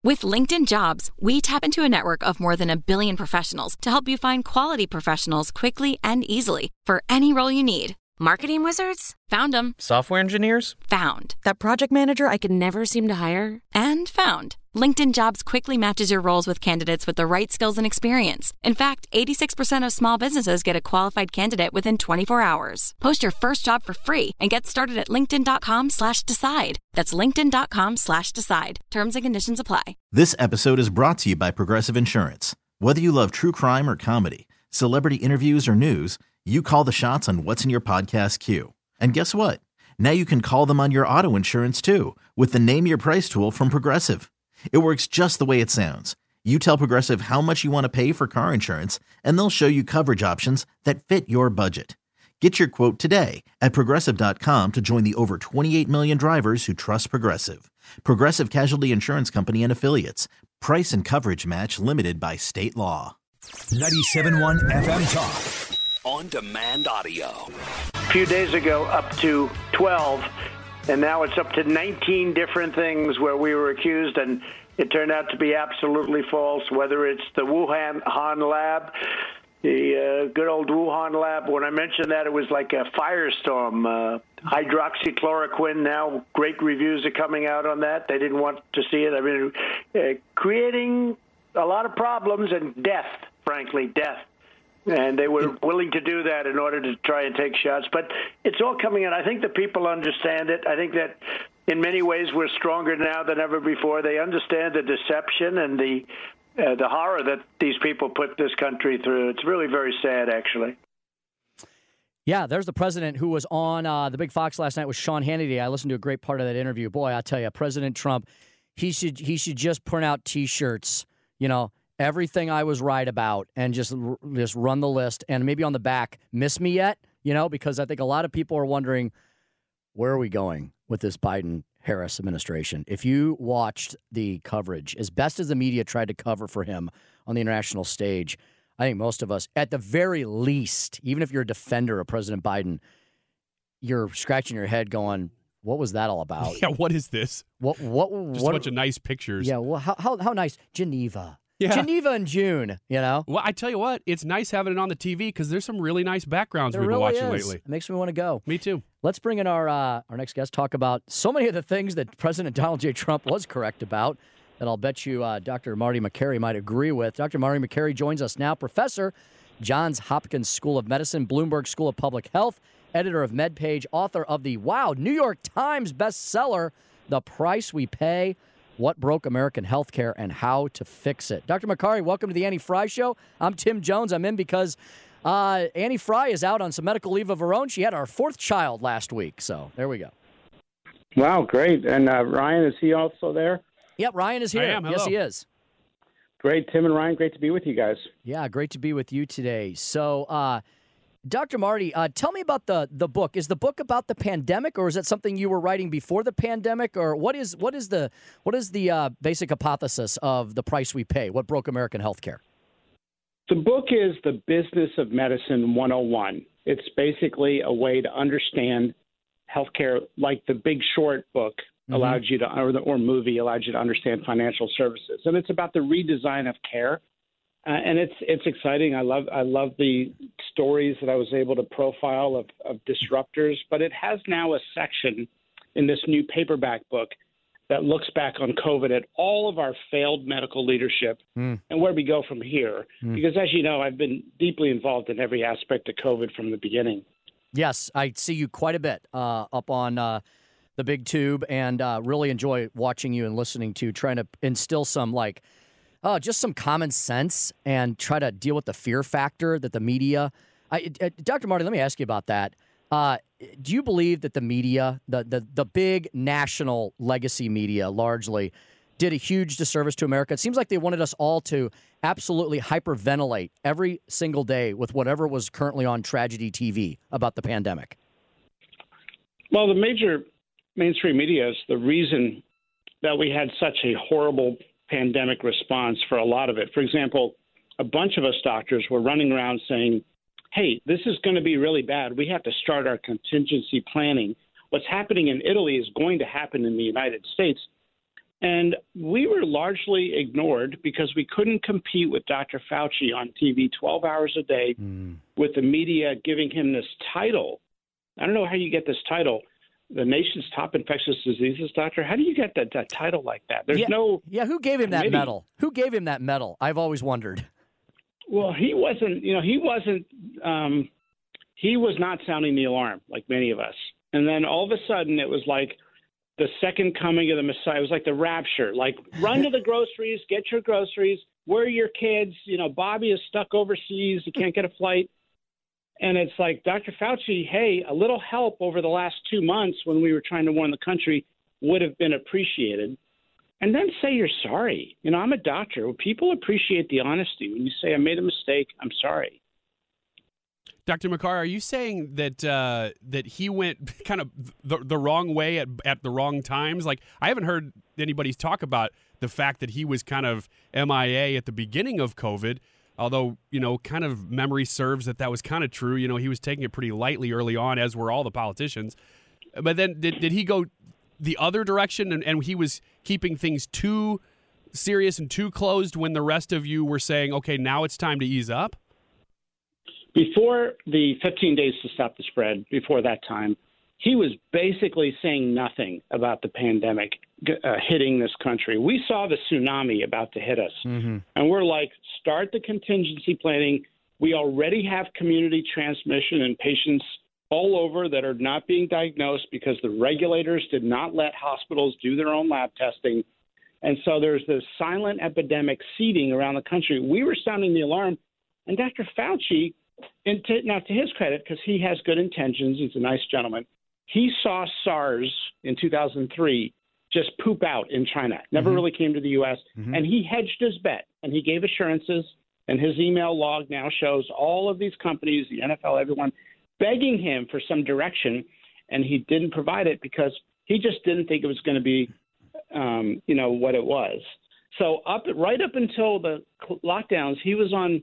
With LinkedIn Jobs, we tap into a network of more than 1 billion professionals to help you find quality professionals quickly and easily for any role you need. Marketing wizards? Found them. Software engineers? Found. That project manager I could never seem to hire? And found. LinkedIn Jobs quickly matches your roles with candidates with the right skills and experience. In fact, 86% of small businesses get a qualified candidate within 24 hours. Post your first job for free and get started at linkedin.com/decide. That's linkedin.com/decide. Terms and conditions apply. This episode is brought to you by Progressive Insurance. Whether you love true crime or comedy, celebrity interviews or news, you call the shots on what's in your podcast queue. And guess what? Now you can call them on your auto insurance too with the Name Your Price tool from Progressive. It works just the way it sounds. You tell Progressive how much you want to pay for car insurance, and they'll show you coverage options that fit your budget. Get your quote today at Progressive.com to join the over 28 million drivers who trust Progressive. Progressive Casualty Insurance Company and Affiliates. Price and coverage match limited by state law. 97.1 FM Talk. On-demand audio. A few days ago, up to 12, and now it's up to 19 different things where we were accused, and it turned out to be absolutely false, whether it's the Wuhan lab, the good old Wuhan lab. When I mentioned that, it was like a firestorm. Hydroxychloroquine, now great reviews are coming out on that. They didn't want to see it. I mean, creating a lot of problems and death, frankly, death. And they were willing to do that in order to try and take shots. But it's all coming in. I think the people understand it. I think that in many ways we're stronger now than ever before. They understand the deception and the horror that these people put this country through. It's really very sad, actually. Yeah, there's the president who was on the Big Fox last night with Sean Hannity. I listened to a great part of that interview. Boy, I tell you, President Trump, he should just print out T-shirts, you know, everything I was right about, and just run the list, and maybe on the back, miss me yet, you know, because I think a lot of people are wondering, where are we going with this Biden-Harris administration? If you watched the coverage, as best as the media tried to cover for him on the international stage, I think most of us, at the very least, even if you're a defender of President Biden, you're scratching your head going, what was that all about? Yeah, what is this? Just a bunch of nice pictures. Yeah, well, how nice. Geneva. Yeah. Geneva in June, you know? Well, I tell you what, it's nice having it on the TV because there's some really nice backgrounds we've been watching lately. It makes me want to go. Me too. Let's bring in our next guest, talk about so many of the things that President Donald J. Trump was correct about that I'll bet you Dr. Marty Makary might agree with. Dr. Marty Makary joins us now, professor, Johns Hopkins School of Medicine, Bloomberg School of Public Health, editor of MedPage, author of the New York Times bestseller, The Price We Pay, What Broke American Healthcare and How to Fix It. Dr. Makary, welcome to the Annie Frey Show. I'm Tim Jones. I'm in because Annie Frey is out on some medical leave of her own. She had our 4th child last week, so there we go. Wow, great. And Ryan, is he also there? Yep, Ryan is here. I am. Hello. Yes, he is. Great, Tim and Ryan, great to be with you guys. Yeah, great to be with you today. So, Dr. Marty, tell me about the book. Is the book about the pandemic, or is it something you were writing before the pandemic, or what is the basic hypothesis of The Price We Pay? What broke American healthcare? The book is The Business of Medicine 101. It's basically a way to understand healthcare, like The Big Short book allowed you to, or movie allowed you to understand financial services, and it's about the redesign of care. And it's exciting. I love the stories that I was able to profile of disruptors, but it has now a section in this new paperback book that looks back on COVID at all of our failed medical leadership and where we go from here. Because as you know, I've been deeply involved in every aspect of COVID from the beginning. Yes, I see you quite a bit up on the big tube, and really enjoy watching you and listening to, trying to instill some just some common sense and try to deal with the fear factor that the media. Dr. Marty, let me ask you about that. Do you believe that the media, the big national legacy media largely, did a huge disservice to America? It seems like they wanted us all to absolutely hyperventilate every single day with whatever was currently on tragedy TV about the pandemic. Well, the major mainstream media is the reason that we had such a horrible pandemic response for a lot of it. For example, a bunch of us doctors were running around saying, hey, this is going to be really bad. We have to start our contingency planning. What's happening in Italy is going to happen in the United States. And we were largely ignored because we couldn't compete with Dr. Fauci on TV 12 hours a day with the media giving him this title. I don't know how you get this title, the nation's top infectious diseases doctor. How do you get that title like that? There's who gave him committee. that medal? Who gave him that medal? I've always wondered. Well, he was not sounding the alarm like many of us. And then all of a sudden it was like the second coming of the Messiah. It was like the rapture, like run to the groceries, get your groceries, where are your kids? Bobby is stuck overseas. He can't get a flight. And it's like, Dr. Fauci, hey, a little help over the last 2 months when we were trying to warn the country would have been appreciated. And then say you're sorry. I'm a doctor. People appreciate the honesty. When you say I made a mistake, I'm sorry. Dr. Makary, are you saying that that he went kind of the wrong way at the wrong times? Like, I haven't heard anybody talk about the fact that he was kind of MIA at the beginning of COVID, although, kind of memory serves that was kind of true. He was taking it pretty lightly early on, as were all the politicians. But then did he go the other direction and he was keeping things too serious and too closed when the rest of you were saying, okay, now it's time to ease up? Before the 15 days to stop the spread, before that time, he was basically saying nothing about the pandemic hitting this country. We saw the tsunami about to hit us, and we're like, start the contingency planning. We already have community transmission and patients all over that are not being diagnosed because the regulators did not let hospitals do their own lab testing. And so there's this silent epidemic seeding around the country. We were sounding the alarm, and Dr. Fauci, now, to his credit, because he has good intentions, he's a nice gentleman, he saw SARS in 2003 just poop out in China. Never really came to the U.S., and he hedged his bet, and he gave assurances, and his email log now shows all of these companies, the NFL, everyone, begging him for some direction, and he didn't provide it because he just didn't think it was going to be, what it was. So right up until the lockdowns, he was on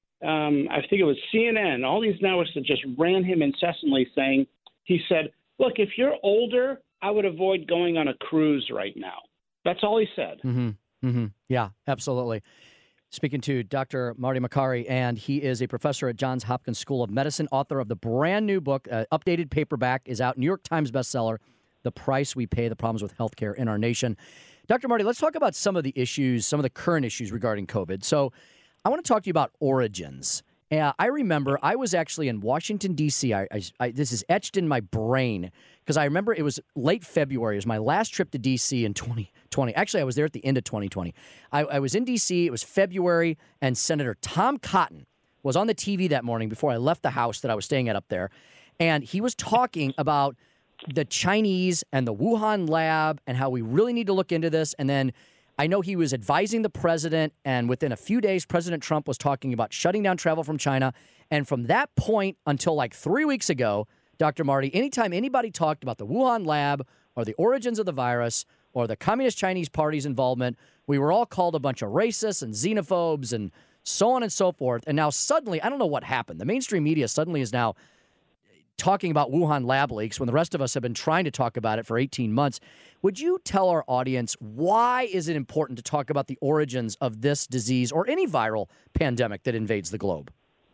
I think it was CNN, all these networks that just ran him incessantly saying, he said, look, if you're older, I would avoid going on a cruise right now. That's all he said. Yeah, absolutely. Speaking to Dr. Marty Makary, and he is a professor at Johns Hopkins School of Medicine, author of the brand new book, updated paperback, is out, New York Times bestseller, The Price We Pay, The Problems with Healthcare in Our Nation. Dr. Marty, let's talk about some of the issues, some of the current issues regarding COVID. So I want to talk to you about origins. I remember I was actually in Washington, D.C. This is etched in my brain because I remember it was late February. It was my last trip to D.C. in 2020. Actually, I was there at the end of 2020. I was in D.C. It was February, and Senator Tom Cotton was on the TV that morning before I left the house that I was staying at up there, and he was talking about the Chinese and the Wuhan lab and how we really need to look into this, and then I know he was advising the president, and within a few days, President Trump was talking about shutting down travel from China. And from that point until like 3 weeks ago, Dr. Marty, anytime anybody talked about the Wuhan lab or the origins of the virus or the Communist Chinese Party's involvement, we were all called a bunch of racists and xenophobes and so on and so forth. And now suddenly, I don't know what happened. The mainstream media suddenly is now talking about Wuhan lab leaks when the rest of us have been trying to talk about it for 18 months. Would you tell our audience why is it important to talk about the origins of this disease or any viral pandemic that invades the globe?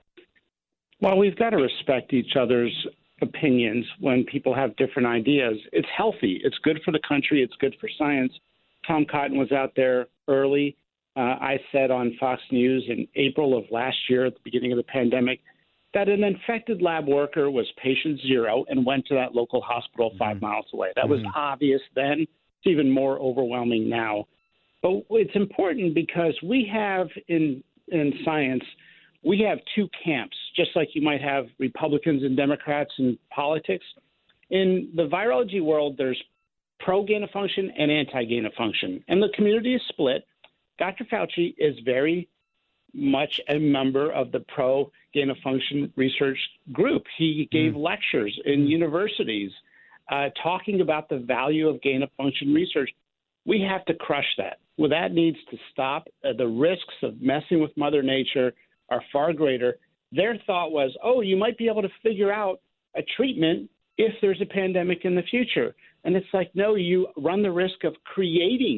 Well, we've got to respect each other's opinions when people have different ideas. It's healthy. It's good for the country. It's good for science. Tom Cotton was out there early. I said on Fox News in April of last year at the beginning of the pandemic that an infected lab worker was patient zero and went to that local hospital 5 miles away. That was obvious then. It's even more overwhelming now. But it's important because we have in science, we have two camps, just like you might have Republicans and Democrats in politics. In the virology world, there's pro-gain of function and anti-gain of function. And the community is split. Dr. Fauci is very much a member of the pro-gain of function research group. He gave lectures in universities talking about the value of gain of function research. We have to crush that. Well, that needs to stop. The risks of messing with Mother Nature are far greater. Their thought was, you might be able to figure out a treatment if there's a pandemic in the future. And it's like, no, you run the risk of creating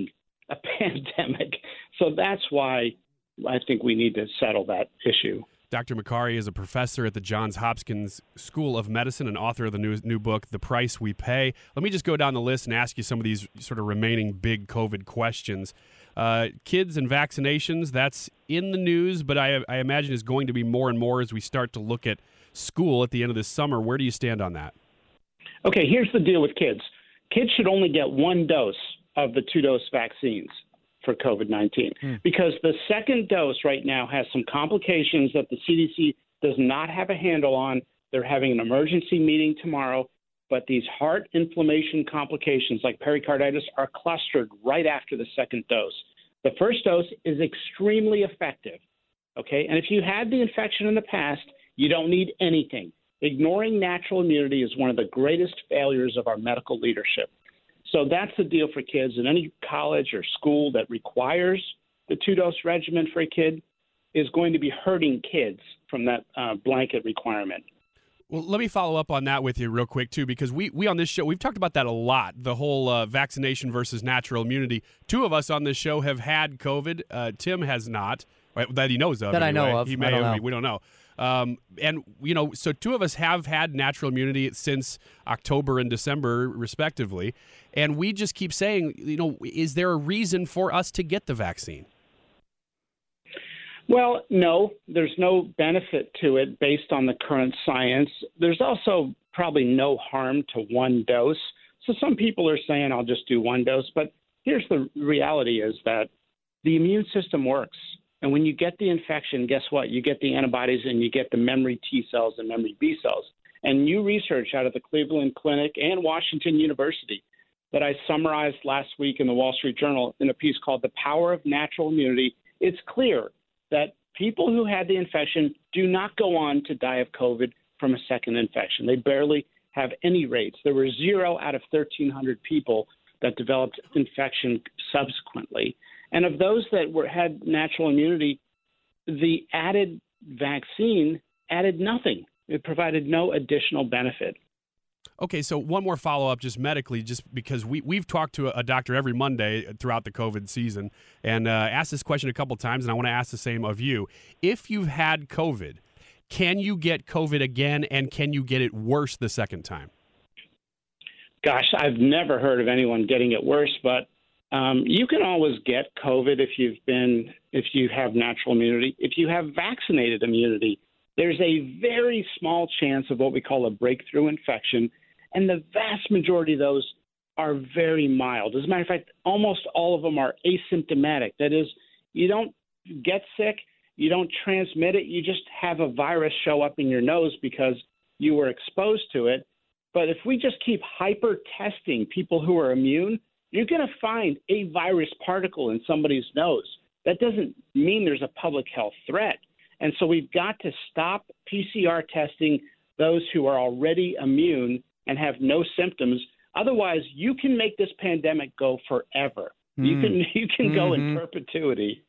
a pandemic. So that's why I think we need to settle that issue. Dr. Makary is a professor at the Johns Hopkins School of Medicine and author of the new book, The Price We Pay. Let me just go down the list and ask you some of these sort of remaining big COVID questions. Kids and vaccinations, that's in the news, but I imagine is going to be more and more as we start to look at school at the end of this summer. Where do you stand on that? Okay, here's the deal with kids. Kids should only get one dose of the 2-dose vaccines for COVID-19 because the second dose right now has some complications that the CDC does not have a handle on. They're having an emergency meeting tomorrow, but these heart inflammation complications like pericarditis are clustered right after the second dose. The first dose is extremely effective, okay? And if you had the infection in the past, you don't need anything. Ignoring natural immunity is one of the greatest failures of our medical leadership. So that's the deal for kids. And any college or school that requires the 2-dose regimen for a kid is going to be hurting kids from that blanket requirement. Well, let me follow up on that with you real quick, too, because we on this show, we've talked about that a lot, the whole vaccination versus natural immunity. 2 of us on this show have had COVID. Tim has not, right, that he knows of. That anyway. I know of. He may I don't have, know. we don't know. And, so 2 of us have had natural immunity since October and December, respectively. And we just keep saying, is there a reason for us to get the vaccine? Well, no, there's no benefit to it based on the current science. There's also probably no harm to one dose. So some people are saying I'll just do one dose. But here's the reality is that the immune system works. And when you get the infection, guess what? You get the antibodies and you get the memory T cells and memory B cells. And new research out of the Cleveland Clinic and Washington University that I summarized last week in the Wall Street Journal in a piece called The Power of Natural Immunity, it's clear that people who had the infection do not go on to die of COVID from a second infection. They barely have any rates. There were 0 out of 1,300 people that developed infection subsequently. And of those that had natural immunity, the added vaccine added nothing. It provided no additional benefit. Okay, so one more follow-up just medically, just because we've talked to a doctor every Monday throughout the COVID season and asked this question a couple times, and I want to ask the same of you. If you've had COVID, can you get COVID again, and can you get it worse the second time? Gosh, I've never heard of anyone getting it worse, but you can always get COVID if you have natural immunity. If you have vaccinated immunity, there's a very small chance of what we call a breakthrough infection, and the vast majority of those are very mild. As a matter of fact, almost all of them are asymptomatic. That is, you don't get sick, you don't transmit it, you just have a virus show up in your nose because you were exposed to it. But if we just keep hyper-testing people who are immune, you're going to find a virus particle in somebody's nose. That doesn't mean there's a public health threat. And so we've got to stop PCR testing those who are already immune and have no symptoms. Otherwise, you can make this pandemic go forever. You can go in perpetuity.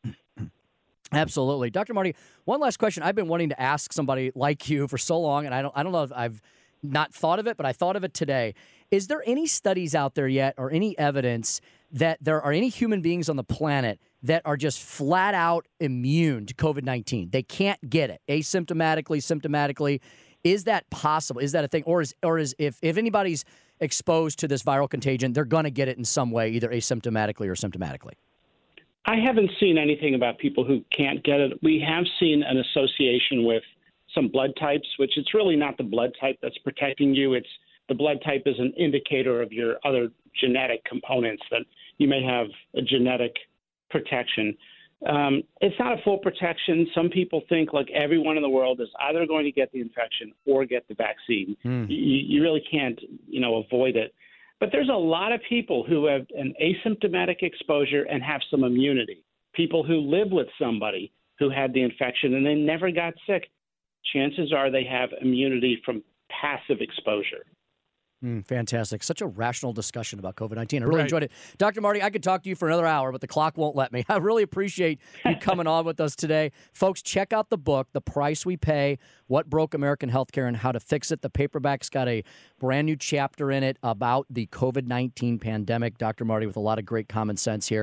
Absolutely. Dr. Marty, one last question. I've been wanting to ask somebody like you for so long, and I don't know if I've not thought of it, but I thought of it today. Is there any studies out there yet or any evidence that there are any human beings on the planet that are just flat out immune to COVID-19? They can't get it asymptomatically, symptomatically. Is that possible? Is that a thing? Or is if anybody's exposed to this viral contagion, they're going to get it in some way, either asymptomatically or symptomatically? I haven't seen anything about people who can't get it. We have seen an association with some blood types, which it's really not the blood type that's protecting you. It's the blood type is an indicator of your other genetic components that you may have a genetic protection. It's not a full protection. Some people think like everyone in the world is either going to get the infection or get the vaccine. You really can't, avoid it. But there's a lot of people who have an asymptomatic exposure and have some immunity. People who live with somebody who had the infection and they never got sick. Chances are they have immunity from passive exposure. Fantastic. Such a rational discussion about COVID-19. I really enjoyed it. Dr. Marty, I could talk to you for another hour, but the clock won't let me. I really appreciate you coming on with us today. Folks, check out the book, The Price We Pay, What Broke American Healthcare and How to Fix It. The paperback's got a brand new chapter in it about the COVID-19 pandemic. Dr. Marty with a lot of great common sense here.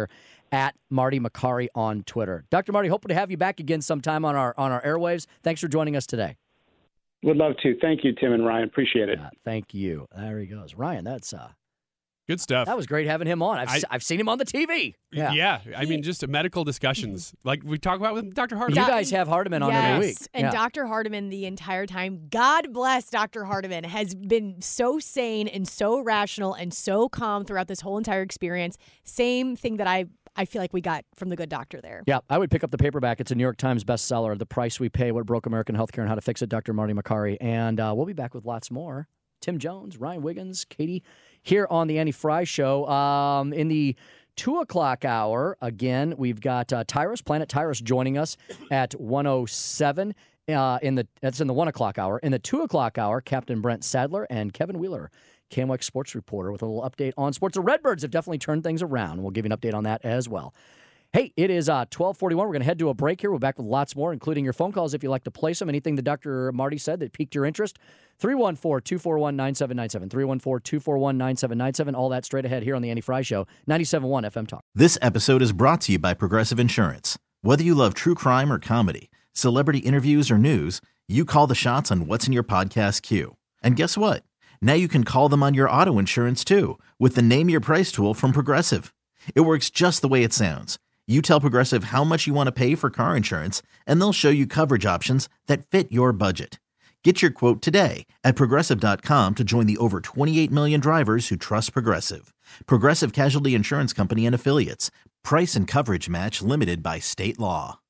at Marty Makary on Twitter. Dr. Marty, hoping to have you back again sometime on our airwaves. Thanks for joining us today. Would love to. Thank you, Tim and Ryan. Appreciate it. Thank you. There he goes. Ryan, that's good stuff. That was great having him on. I've seen him on the TV. Yeah. I mean, just medical discussions like we talk about with Dr. Hardiman. You guys have Hardiman on every week. And Dr. Hardiman the entire time. God bless Dr. Hardiman, has been so sane and so rational and so calm throughout this whole entire experience. Same thing that I feel like we got from the good doctor there. Yeah, I would pick up the paperback. It's a New York Times bestseller, The Price We Pay, What Broke American Healthcare and How to Fix It, Dr. Marty Makary. And we'll be back with lots more. Tim Jones, Ryan Wiggins, Katie, here on the Annie Fry Show. In the 2 o'clock hour, again, we've got Tyrus, Planet Tyrus, joining us at 1:07. That's in the 1 o'clock hour. In the 2 o'clock hour, Captain Brent Sadler and Kevin Wheeler, KMOX sports reporter, with a little update on sports. The Redbirds have definitely turned things around. We'll give you an update on that as well. Hey, it is 12:41. We're going to head to a break here. We're back with lots more, including your phone calls if you'd like to place them. Anything that Dr. Marty said that piqued your interest. 314-241-9797. 314-241-9797. All that straight ahead here on the Annie Fry Show, 97.1 FM Talk. This episode is brought to you by Progressive Insurance. Whether you love true crime or comedy, celebrity interviews or news, you call the shots on what's in your podcast queue. And guess what? Now you can call them on your auto insurance too with the Name Your Price tool from Progressive. It works just the way it sounds. You tell Progressive how much you want to pay for car insurance, and they'll show you coverage options that fit your budget. Get your quote today at Progressive.com to join the over 28 million drivers who trust Progressive. Progressive Casualty Insurance Company and Affiliates. Price and coverage match limited by state law.